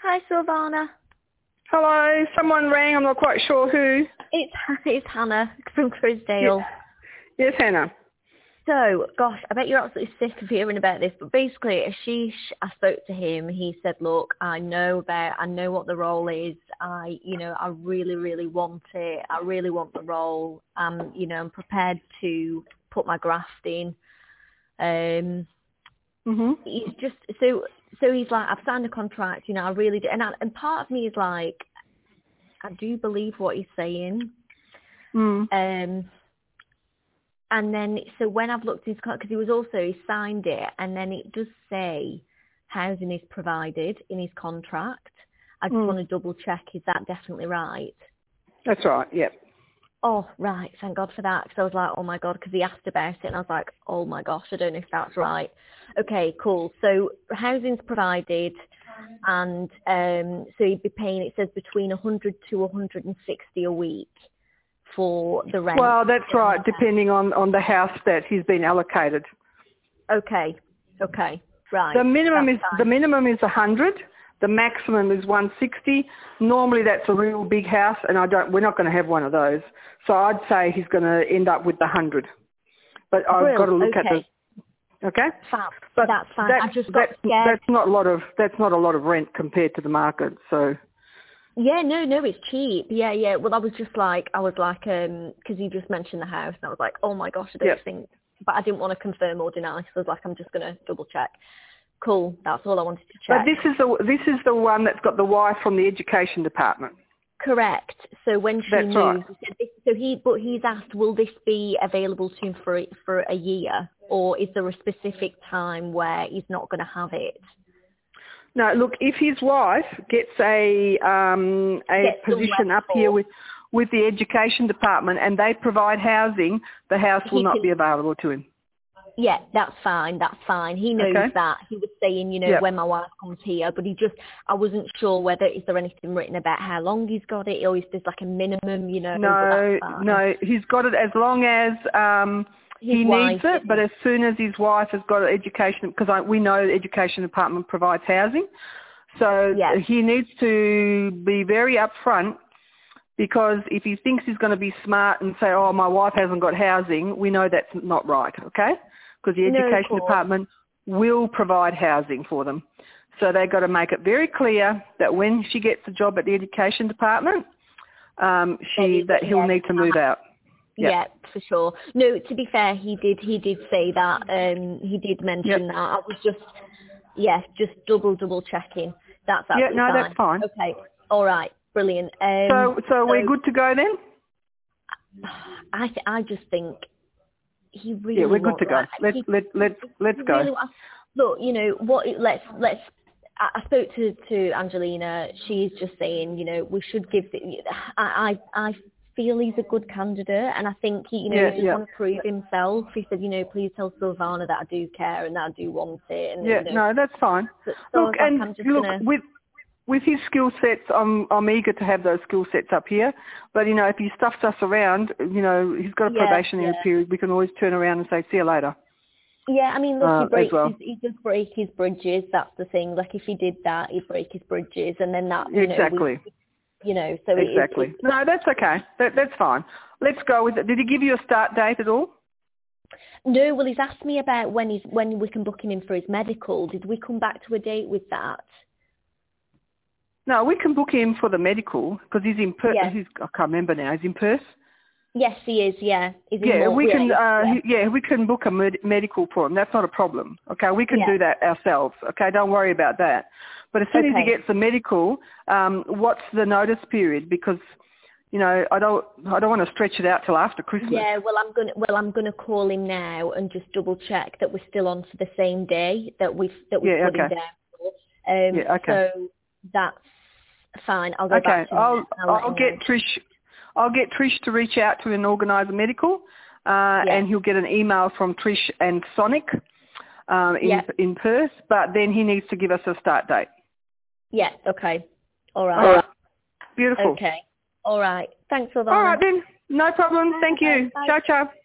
Hi, Silvana. Hello, someone rang, I'm not quite sure who. It's Hannah from Crisdale. Yes, Hannah. So, gosh, I bet you're absolutely sick of hearing about this, but basically, I spoke to him. He said, "Look, I know what the role is. I really, really want it. I really want the role. I'm prepared to put my graft in." He's just so he's like, I've signed a contract. I really do, and part of me is like, I do believe what he's saying. And then, so when I've looked at his contract, because he signed it, and then it does say housing is provided in his contract. I just want to double check, is that definitely right? That's right, yep. Oh, right, thank God for that, because I was like, oh my God, because he asked about it, and I was like, oh my gosh, I don't know if that's right. Okay, cool. So housing's provided, and so he'd be paying, it says between 100 to 160 a week for the rent. Well, that's right, depending on the house that he's been allocated. Okay, right. The minimum is 100. The maximum is 160. Normally that's a real big house, and we're not going to have one of those. So I'd say he's going to end up with the 100. But I've got to look at the. Okay. Fab. But that's fine. I just got scared. That's not a lot of rent compared to the market. So. Yeah, no, it's cheap. Yeah. Well, I was like, because you just mentioned the house, and I was like, oh my gosh, I don't think, but I didn't want to confirm or deny, so I was like, I'm just going to double check. Cool, that's all I wanted to check. But this is the one that's got the wife from the education department. Correct. So when she that's moved, right. he's asked, will this be available to him for a year, or is there a specific time where he's not going to have it? No, look, if his wife gets a position up here with the education department and they provide housing, the house will not be available to him. Yeah, that's fine. He knows that. He was saying, when my wife comes here, but I wasn't sure whether, is there anything written about how long he's got it, or is there like a minimum, No, he's got it as long as he needs it, but as soon as his wife has got education, because we know the education department provides housing, so he needs to be very upfront, because if he thinks he's going to be smart and say, oh, my wife hasn't got housing, we know that's not right, okay? Because the education department will provide housing for them. So they've got to make it very clear that when she gets a job at the education department, he'll need to move out. Yeah, for sure. No, to be fair, he did say that. He did mention that. I was just double checking. That's absolutely fine. That's fine. Okay, all right, brilliant. So we're good to go then? I just think he really. Yeah, we're good to go. Let's go. Really, look, let's. I spoke to Angelina. She's just saying, we should give. I feel he's a good candidate, and I think he just want to prove himself. He said, please tell Silvana that I do care and that I do want it. And, no, that's fine. Look, with his skill sets, I'm eager to have those skill sets up here. But if he stuffs us around, he's got a probationary period. We can always turn around and say, see you later. Yeah, I mean, look, he does break his bridges. That's the thing. Like, if he did that, he'd break his bridges, and then that, exactly. So exactly. No, that's okay. That's fine. Let's go with it. Did he give you a start date at all? No. Well, he's asked me about when we can book him in for his medical. Did we come back to a date with that? No, we can book him for the medical because he's in Perth. I can't remember now. He's in Perth. Yes, he is. Yeah. We can book a medical for him. That's not a problem. Okay, we can do that ourselves. Okay, don't worry about that. But as soon as he gets the medical, what's the notice period? Because I don't want to stretch it out till after Christmas. Yeah, I'm gonna call him now and just double check that we're still on for the same day that we put him down for. So that's fine. I'll go back to him. I'll get Trish to reach out to him and organise a medical, and he'll get an email from Trish and Sonic in Perth. But then he needs to give us a start date. Yeah. Okay. All right. Beautiful. Okay. All right. Thanks for that. All right then. No problem. Thank you. Bye. Ciao, ciao.